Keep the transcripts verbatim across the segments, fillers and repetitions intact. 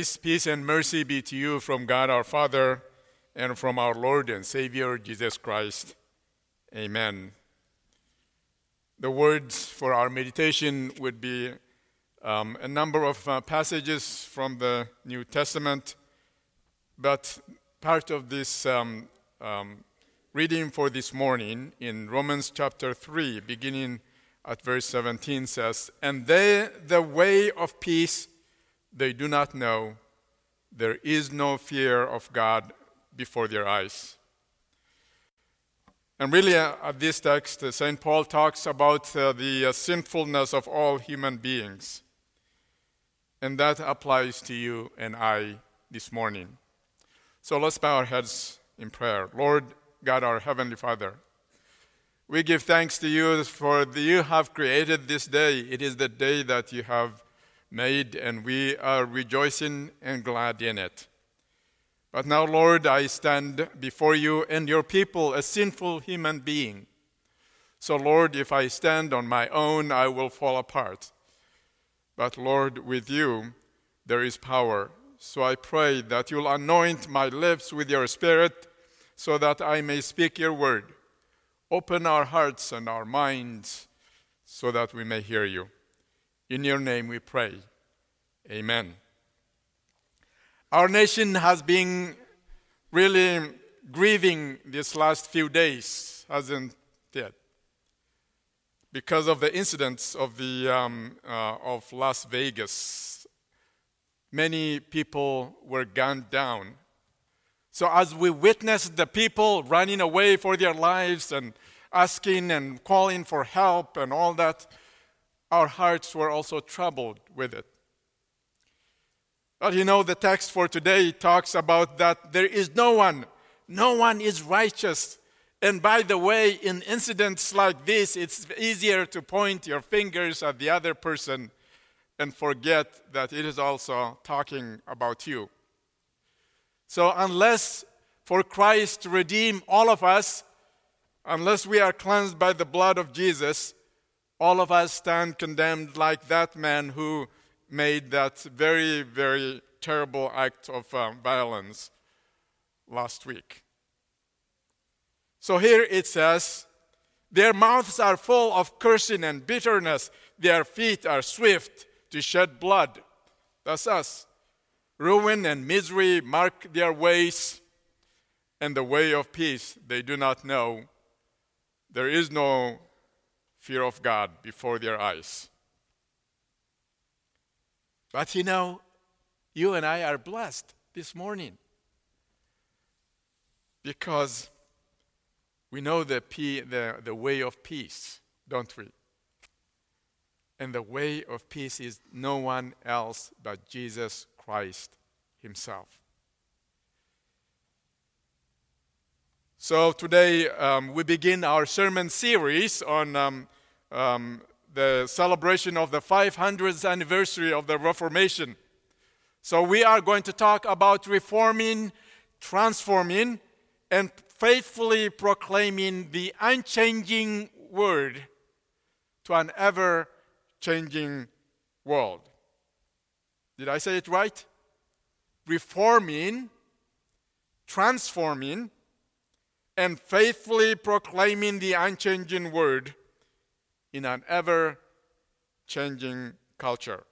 Grace, peace, and mercy be to you from God our Father and from our Lord and Savior Jesus Christ. Amen. The words for our meditation would be um, a number of uh, passages from the New Testament, but part of this um, um, reading for this morning in Romans chapter three, beginning at verse seventeen, says, "And they, the way of peace, they do not know. There is no fear of God before their eyes." And really, uh, at this text, uh, Saint Paul talks about uh, the uh, sinfulness of all human beings. And that applies to you and I this morning. So let's bow our heads in prayer. Lord God, our Heavenly Father, we give thanks to you for the, you have created this day. It is the day that you have made, and we are rejoicing and glad in it. But now, Lord, I stand before you and your people, a sinful human being. So, Lord, if I stand on my own, I will fall apart. But, Lord, with you, there is power. So I pray that you'll anoint my lips with your Spirit so that I may speak your word. Open our hearts and our minds so that we may hear you. In your name we pray. Amen. Our nation has been really grieving these last few days, hasn't it? Because of the incidents of the um, uh, of Las Vegas. Many people were gunned down. So as we witnessed the people running away for their lives and asking and calling for help and all that, our hearts were also troubled with it. But you know, the text for today talks about that there is no one, no one is righteous. And by the way, in incidents like this, it's easier to point your fingers at the other person and forget that it is also talking about you. So unless for Christ to redeem all of us, unless we are cleansed by the blood of Jesus, all of us stand condemned like that man who made that very, very terrible act of uh, violence last week. So here it says, "Their mouths are full of cursing and bitterness. Their feet are swift to shed blood." That's us. "Ruin and misery mark their ways, and the way of peace they do not know. There is no fear of God before their eyes." But you know, you and I are blessed this morning because we know the, the, the way of peace, don't we? And the way of peace is no one else but Jesus Christ himself. So today um, we begin our sermon series on um, um, the celebration of the five hundredth anniversary of the Reformation. So we are going to talk about reforming, transforming, and faithfully proclaiming the unchanging word to an ever-changing world. Did I say it right? Reforming, transforming, and faithfully proclaiming the unchanging word in an ever-changing culture.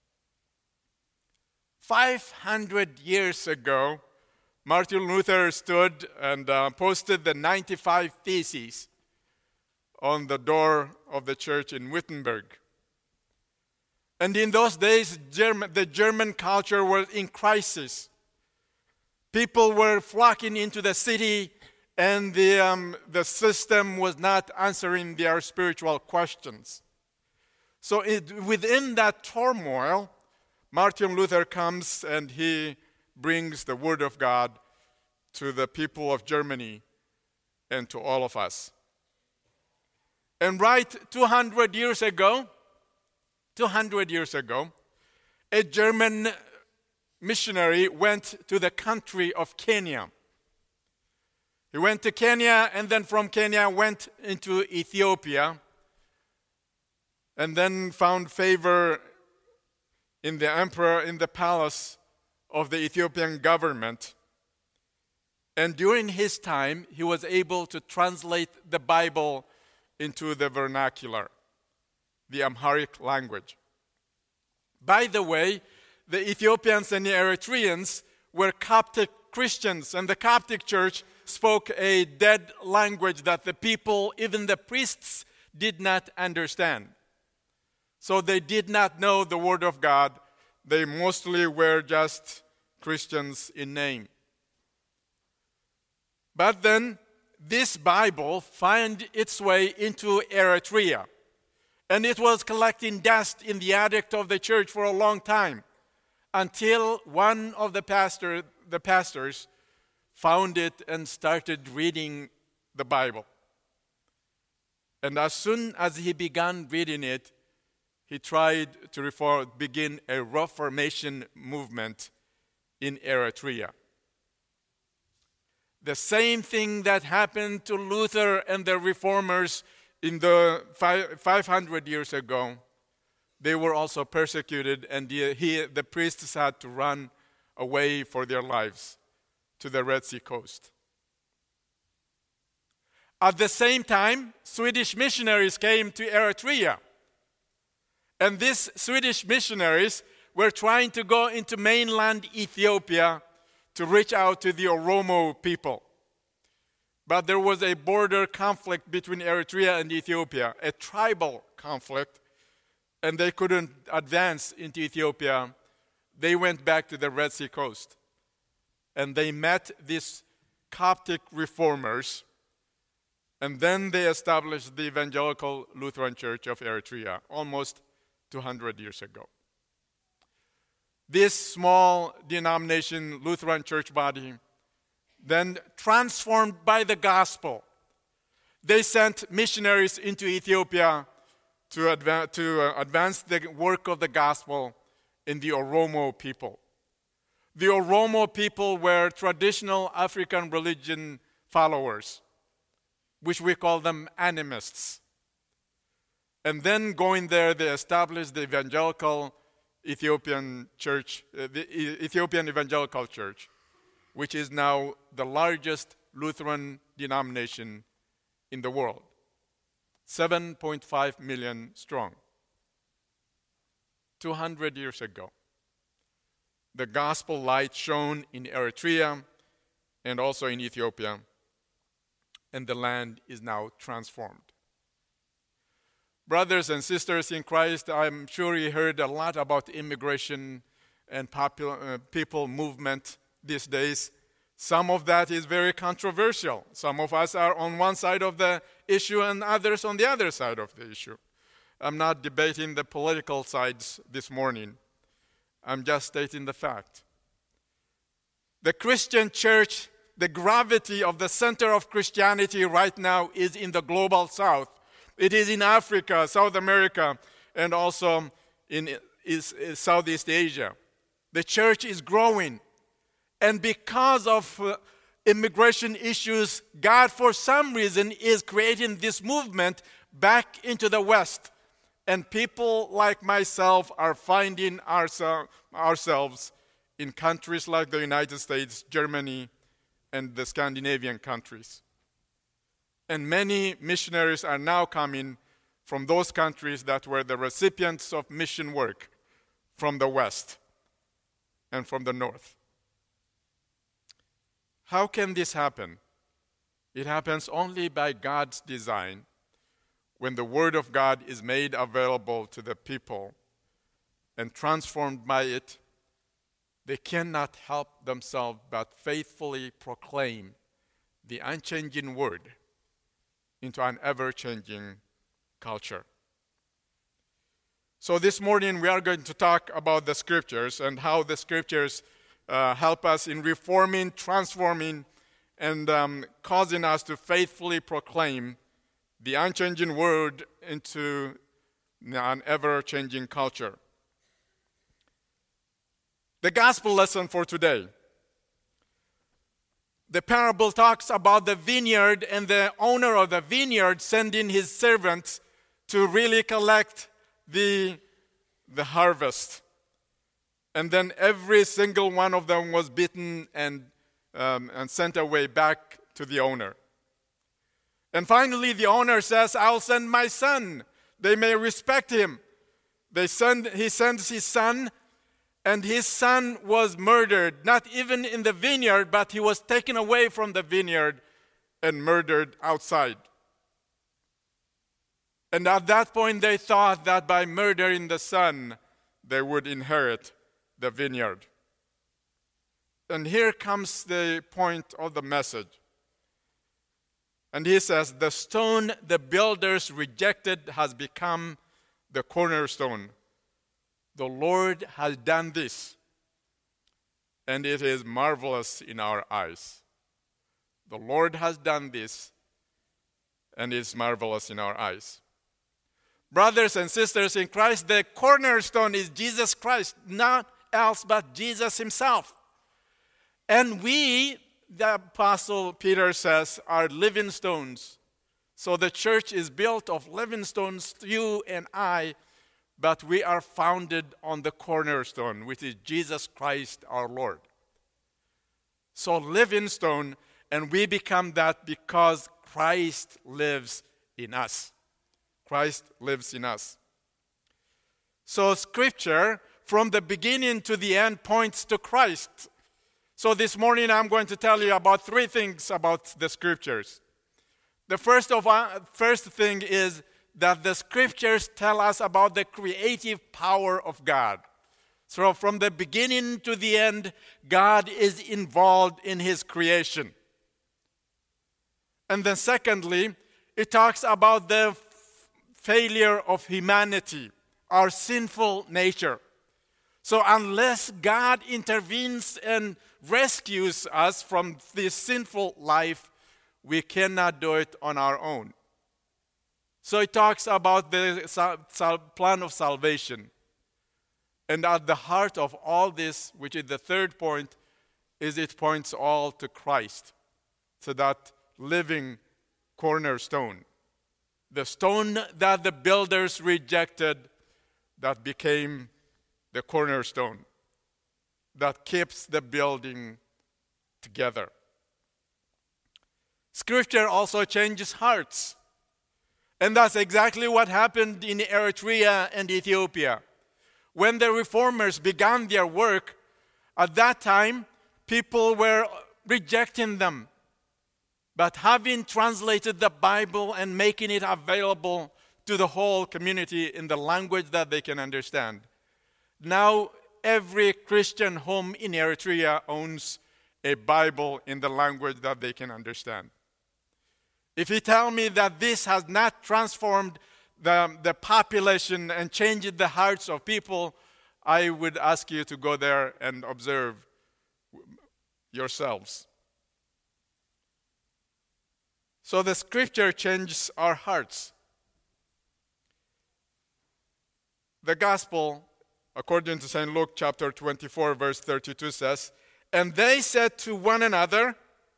Five hundred years ago, Martin Luther stood and uh, posted the ninety-five Theses on the door of the church in Wittenberg. And in those days, German, the German culture was in crisis. People were flocking into the city, and the, um, the system was not answering their spiritual questions. So it, within that turmoil, Martin Luther comes and he brings the word of God to the people of Germany and to all of us. And right two hundred years ago, two hundred years ago, a German missionary went to the country of Kenya. He went to Kenya, and then from Kenya went into Ethiopia, and then found favor in the emperor, in the palace of the Ethiopian government. And during his time, he was able to translate the Bible into the vernacular, the Amharic language. By the way, the Ethiopians and the Eritreans were Coptic Christians, and the Coptic Church spoke a dead language that the people, even the priests, did not understand. So they did not know the Word of God. They mostly were just Christians in name. But then this Bible found its way into Eritrea. And it was collecting dust in the attic of the church for a long time, until one of the pastor, the pastors found it and started reading the Bible. And as soon as he began reading it, he tried to reform, begin a Reformation movement in Eritrea. The same thing that happened to Luther and the reformers in the five hundred years ago. They were also persecuted, and the, he, the priests had to run away for their lives to the Red Sea coast. At the same time, Swedish missionaries came to Eritrea. And these Swedish missionaries were trying to go into mainland Ethiopia to reach out to the Oromo people. But there was a border conflict between Eritrea and Ethiopia, a tribal conflict, and they couldn't advance into Ethiopia. They went back to the Red Sea coast. And they met these Coptic reformers, and then they established the Evangelical Lutheran Church of Eritrea almost two hundred years ago. This small denomination Lutheran church body, then transformed by the gospel, they sent missionaries into Ethiopia to advance, to uh, advance the work of the gospel in the Oromo people. The Oromo people were traditional African religion followers, which we call them animists. And then going there, they established the Evangelical Ethiopian Church, uh, the Ethiopian Evangelical Church, which is now the largest Lutheran denomination in the world, seven point five million strong. two hundred years ago, the gospel light shone in Eritrea and also in Ethiopia, and the land is now transformed. Brothers and sisters in Christ, I'm sure you heard a lot about immigration and popular, uh, people movement these days. Some of that is very controversial. Some of us are on one side of the issue and others on the other side of the issue. I'm not debating the political sides this morning. I'm just stating the fact. The Christian church, the gravity of the center of Christianity right now is in the global south. It is in Africa, South America, and also in is, is Southeast Asia. The church is growing. And because of uh, immigration issues, God, for some reason, is creating this movement back into the West. And people like myself are finding ourse- ourselves in countries like the United States, Germany, and the Scandinavian countries. And many missionaries are now coming from those countries that were the recipients of mission work from the West and from the North. How can this happen? It happens only by God's design. When the Word of God is made available to the people and transformed by it, they cannot help themselves but faithfully proclaim the unchanging Word into an ever-changing culture. So this morning we are going to talk about the Scriptures and how the Scriptures uh, help us in reforming, transforming, and um, causing us to faithfully proclaim the unchanging Word into an ever-changing culture. The gospel lesson for today. The parable talks about the vineyard and the owner of the vineyard sending his servants to really collect the, the harvest. And then every single one of them was beaten and, um, and sent away back to the owner. And finally, the owner says, I'll send my son. They may respect him. They send, he sends his son, and his son was murdered, not even in the vineyard, but he was taken away from the vineyard and murdered outside. And at that point, they thought that by murdering the son, they would inherit the vineyard. And here comes the point of the message. And he says, the stone the builders rejected has become the cornerstone. The Lord has done this, and it is marvelous in our eyes. The Lord has done this, and it is marvelous in our eyes. Brothers and sisters in Christ, the cornerstone is Jesus Christ, not else but Jesus himself. And we, the Apostle Peter says, are living stones. So the church is built of living stones, you and I, but we are founded on the cornerstone, which is Jesus Christ our Lord. So living stone, and we become that because Christ lives in us. Christ lives in us. So Scripture, from the beginning to the end, points to Christ. So this morning I'm going to tell you about three things about the Scriptures. The first of all, first thing is that the Scriptures tell us about the creative power of God. So from the beginning to the end, God is involved in his creation. And then secondly, it talks about the f- failure of humanity, our sinful nature. So unless God intervenes and rescues us from this sinful life, we cannot do it on our own. So it talks about the sal- sal- plan of salvation. And at the heart of all this, which is the third point, is it points all to Christ. So that living cornerstone. The stone that the builders rejected, that became the cornerstone. That keeps the building together. Scripture also changes hearts. And that's exactly what happened in Eritrea and Ethiopia. When the reformers began their work, at that time, people were rejecting them. But having translated the Bible and making it available to the whole community in the language that they can understand, now every Christian home in Eritrea owns a Bible in the language that they can understand. If you tell me that this has not transformed the, the population and changed the hearts of people, I would ask you to go there and observe yourselves. So the Scripture changes our hearts. The Gospel, according to Saint Luke chapter twenty-four, verse thirty-two says, "And they said to one another,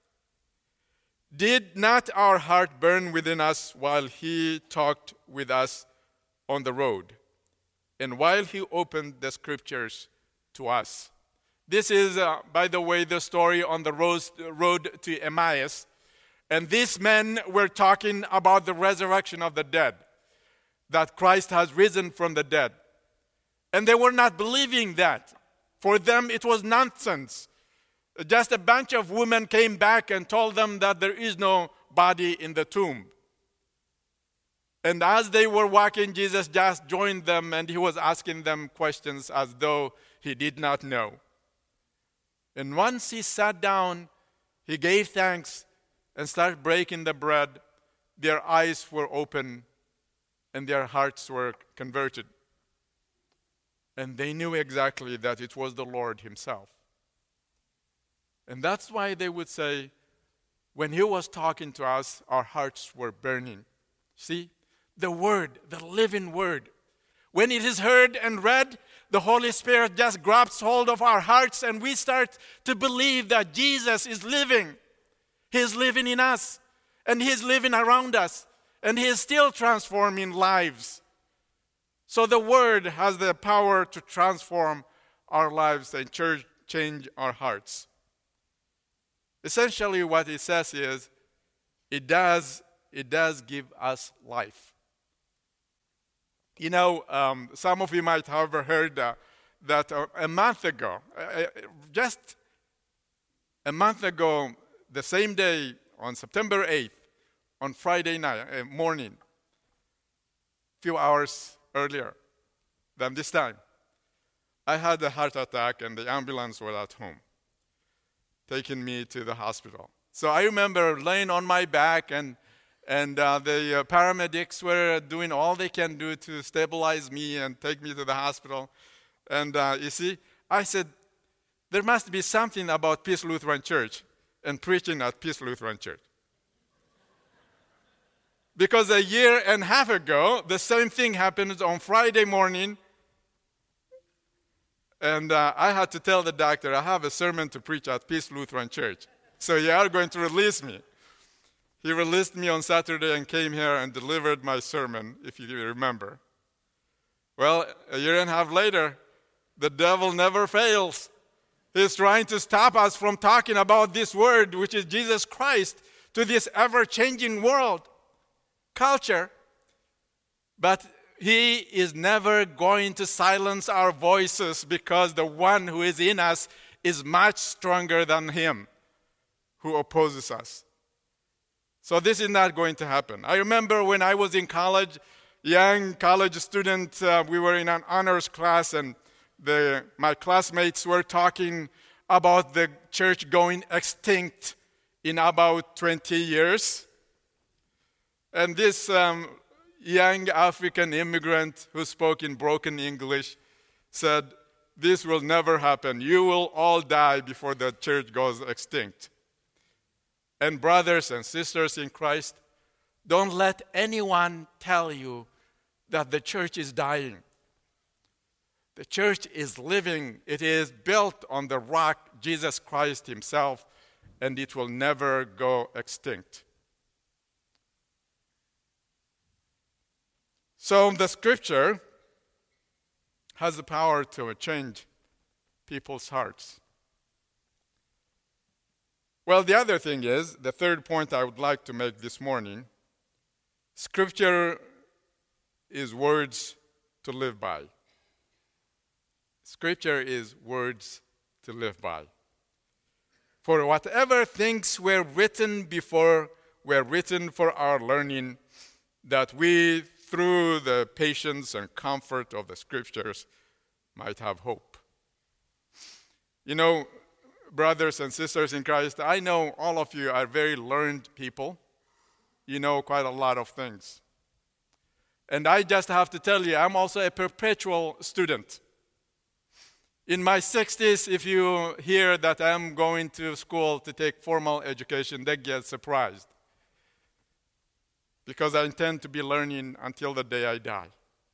'Did not our heart burn within us while he talked with us on the road, and while he opened the Scriptures to us?'" This is, uh, by the way, the story on the road to Emmaus. And these men were talking about the resurrection of the dead, that Christ has risen from the dead. And they were not believing that. For them, it was nonsense. Just a bunch of women came back and told them that there is no body in the tomb. And as they were walking, Jesus just joined them, and he was asking them questions as though he did not know. And once he sat down, he gave thanks and started breaking the bread. Their eyes were open, and their hearts were converted. And they knew exactly that it was the Lord himself. And that's why they would say, when he was talking to us, our hearts were burning. See, the Word, the living Word. When it is heard and read, the Holy Spirit just grabs hold of our hearts, and we start to believe that Jesus is living. He is living in us, and he is living around us, and he is still transforming lives. So the Word has the power to transform our lives and church change our hearts. Essentially, what it says is, it does, it does give us life. You know, um, some of you might have heard uh, that uh, a month ago, uh, just a month ago, the same day, on September eighth, on Friday night uh, morning, a few hours earlier than this time, I had a heart attack and the ambulance was at home, taking me to the hospital. So I remember laying on my back, and and uh, the uh, paramedics were doing all they can do to stabilize me and take me to the hospital. And uh, you see, I said, there must be something about Peace Lutheran Church and preaching at Peace Lutheran Church. Because a year and a half ago, the same thing happened on Friday morning. And uh, I had to tell the doctor, I have a sermon to preach at Peace Lutheran Church. So you are going to release me. He released me on Saturday and came here and delivered my sermon, if you remember. Well, a year and a half later, the devil never fails. He's trying to stop us from talking about this word, which is Jesus Christ, to this ever-changing world, culture. But he is never going to silence our voices, because the one who is in us is much stronger than him who opposes us. So this is not going to happen. I remember when I was in college, young college student, uh, we were in an honors class, and the, my classmates were talking about the church going extinct in about twenty years. And this um, young African immigrant who spoke in broken English said, this will never happen. You will all die before the church goes extinct. And brothers and sisters in Christ, don't let anyone tell you that the church is dying. The church is living. It is built on the rock, Jesus Christ himself, and it will never go extinct. So the scripture has the power to change people's hearts. Well, the other thing is, the third point I would like to make this morning, scripture is words to live by. Scripture is words to live by. For whatever things were written before were written for our learning, that we, through the patience and comfort of the scriptures, might have hope. You know, brothers and sisters in Christ, I know all of you are very learned people. You know quite a lot of things. And I just have to tell you, I'm also a perpetual student. In my sixties, if you hear that I'm going to school to take formal education, they get surprised. Because I intend to be learning until the day I die.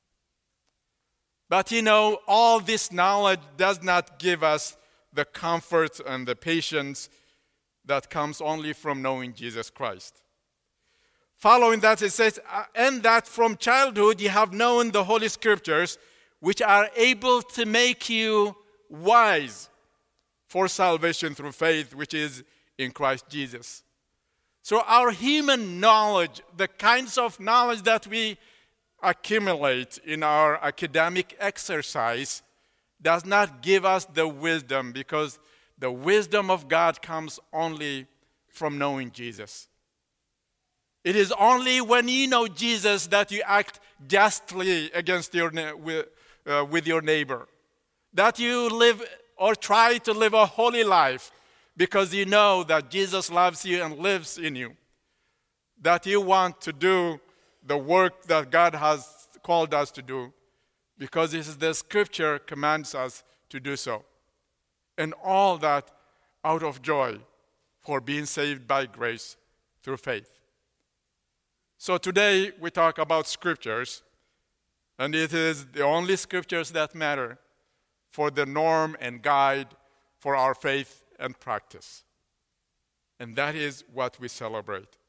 But you know, all this knowledge does not give us the comfort and the patience that comes only from knowing Jesus Christ. Following that, it says, and that from childhood you have known the Holy Scriptures, which are able to make you wise for salvation through faith, which is in Christ Jesus. So our human knowledge, the kinds of knowledge that we accumulate in our academic exercise, does not give us the wisdom, because the wisdom of God comes only from knowing Jesus. It is only when you know Jesus that you act justly against your with, uh, with your neighbor, that you live or try to live a holy life because you know that Jesus loves you and lives in you, that you want to do the work that God has called us to do, because this is the scripture commands us to do so. And all that out of joy for being saved by grace through faith. So today we talk about scriptures, and it is the only scriptures that matter for the norm and guide for our faith and practice. And that is what we celebrate.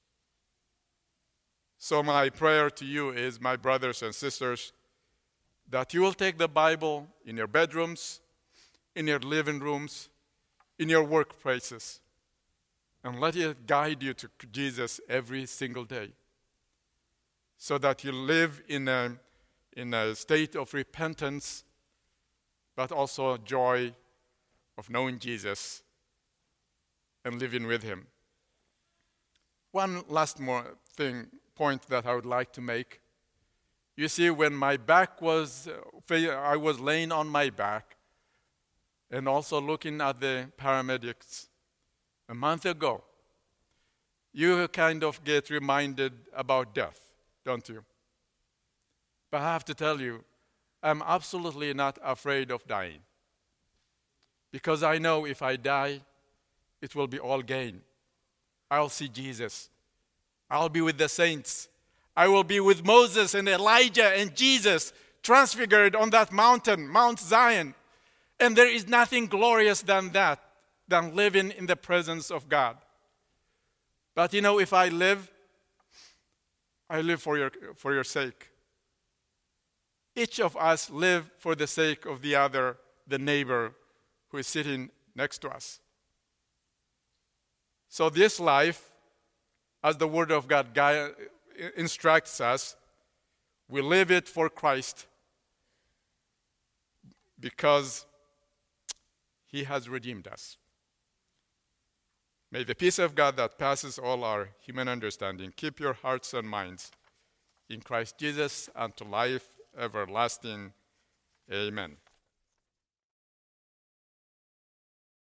So my prayer to you is, my brothers and sisters, that you will take the Bible in your bedrooms, in your living rooms, in your workplaces. And let it guide you to Jesus every single day, so that you live in a, in a state of repentance, but also joy of knowing Jesus and living with him. One last more thing, point that I would like to make. You see, when my back was, I was laying on my back and also looking at the paramedics a month ago, you kind of get reminded about death, don't you? But I have to tell you, I'm absolutely not afraid of dying. Because I know if I die, it will be all gain. I'll see Jesus. I'll be with the saints. I will be with Moses and Elijah and Jesus transfigured on that mountain, Mount Zion. And there is nothing glorious than that, than living in the presence of God. But you know, if I live, I live for your, for your sake. Each of us live for the sake of the other, the neighbor who is sitting next to us. So this life, as the Word of God guide, instructs us, we live it for Christ because he has redeemed us. May the peace of God that passes all our human understanding keep your hearts and minds in Christ Jesus unto life everlasting. Amen.